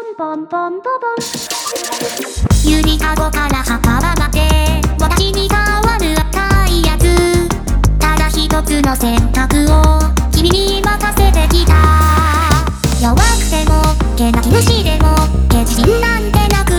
ンポンポンポポン。 ゆりかごから墓場まで私に変わる赤いやつ。ただ一つの選択を君に任せてきた。弱くてもけなき虫でもけ自信なんてなく